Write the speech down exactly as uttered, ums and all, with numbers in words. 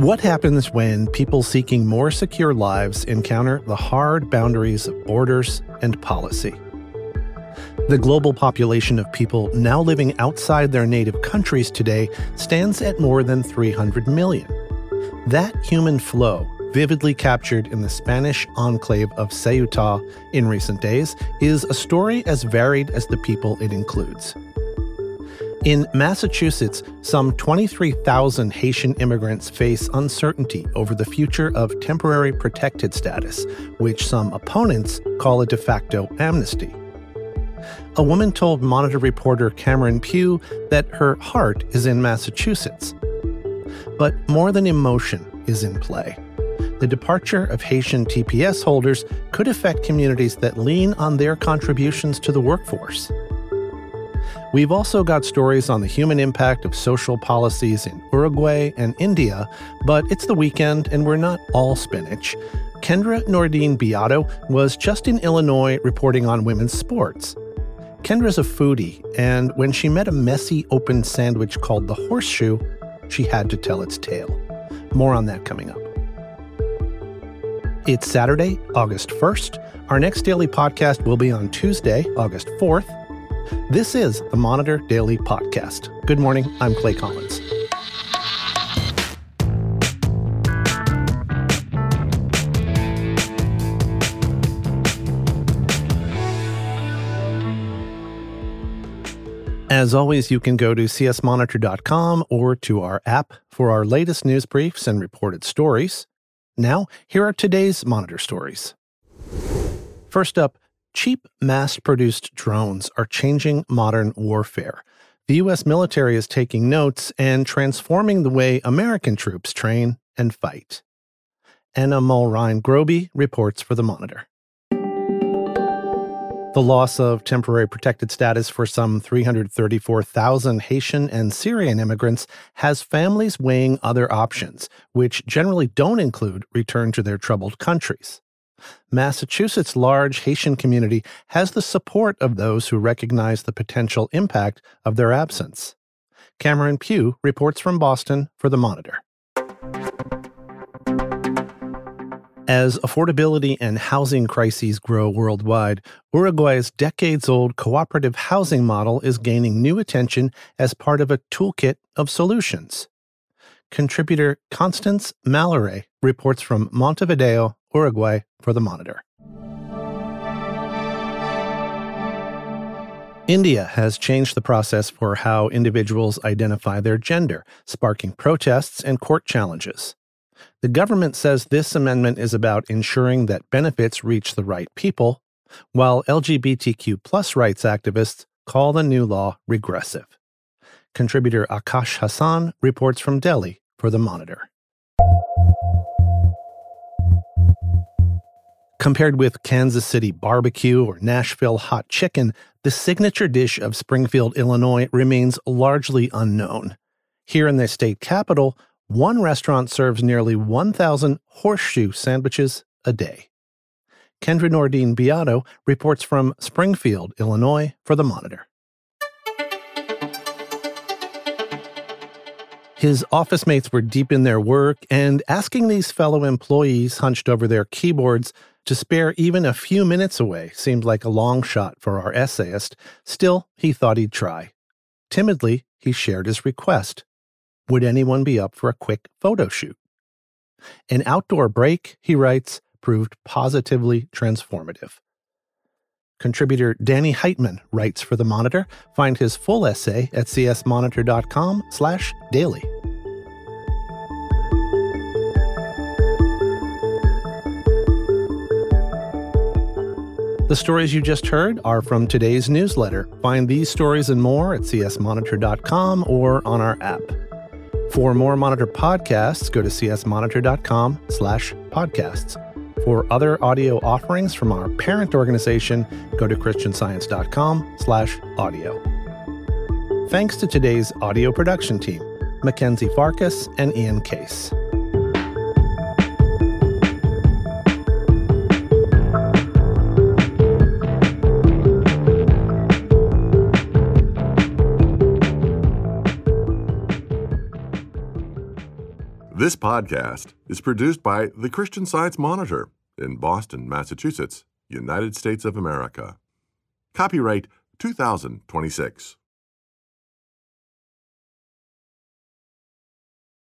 What happens when people seeking more secure lives encounter the hard boundaries of borders and policy? The global population of people now living outside their native countries today stands at more than three hundred million. That human flow, vividly captured in the Spanish enclave of Ceuta in recent days, is a story as varied as the people it includes. In Massachusetts, some twenty-three thousand Haitian immigrants face uncertainty over the future of temporary protected status, which some opponents call a de facto amnesty. A woman told Monitor reporter Cameron Pugh that her heart is in Massachusetts. But more than emotion is in play. The departure of Haitian T P S holders could affect communities that lean on their contributions to the workforce. We've also got stories on the human impact of social policies in Uruguay and India, but it's the weekend and we're not all spinach. Kendra Nordine Beato was just in Illinois reporting on women's sports. Kendra's a foodie, and when she met a messy open sandwich called the Horseshoe, she had to tell its tale. More on that coming up. It's Saturday, August first. Our next daily podcast will be on Tuesday, August fourth. This is the Monitor Daily Podcast. Good morning, I'm Clay Collins. As always, you can go to c s monitor dot com or to our app for our latest news briefs and reported stories. Now, here are today's Monitor stories. First up, cheap, mass-produced drones are changing modern warfare. The U S military is taking notes and transforming the way American troops train and fight. Anna Mulrine-Groby reports for the Monitor. The loss of temporary protected status for some three hundred thirty-four thousand Haitian and Syrian immigrants has families weighing other options, which generally don't include return to their troubled countries. Massachusetts' large Haitian community has the support of those who recognize the potential impact of their absence. Cameron Pugh reports from Boston for the Monitor. As affordability and housing crises grow worldwide, Uruguay's decades-old cooperative housing model is gaining new attention as part of a toolkit of solutions. Contributor Constance Mallory reports from Montevideo, Uruguay, for the Monitor. India has changed the process for how individuals identify their gender, sparking protests and court challenges. The government says this amendment is about ensuring that benefits reach the right people, while L G B T Q plus rights activists call the new law regressive. Contributor Akash Hassan reports from Delhi for the Monitor. Compared with Kansas City barbecue or Nashville hot chicken, the signature dish of Springfield, Illinois remains largely unknown. Here in the state capital, one restaurant serves nearly one thousand horseshoe sandwiches a day. Kendra Nordine Beato reports from Springfield, Illinois, for the Monitor. His office mates were deep in their work, and asking these fellow employees hunched over their keyboards to spare even a few minutes away seemed like a long shot for our essayist. Still, he thought he'd try. Timidly, he shared his request. Would anyone be up for a quick photo shoot? An outdoor break, he writes, proved positively transformative. Contributor Danny Heitman writes for the Monitor. Find his full essay at c s monitor dot com slash daily. The stories you just heard are from today's newsletter. Find these stories and more at c s monitor dot com or on our app. For more Monitor podcasts, go to c s monitor dot com slash podcasts. For other audio offerings from our parent organization, go to christian science dot com slash audio. Thanks to today's audio production team, Mackenzie Farkas and Ian Case. This podcast is produced by the Christian Science Monitor in Boston, Massachusetts, United States of America. Copyright two thousand twenty-six.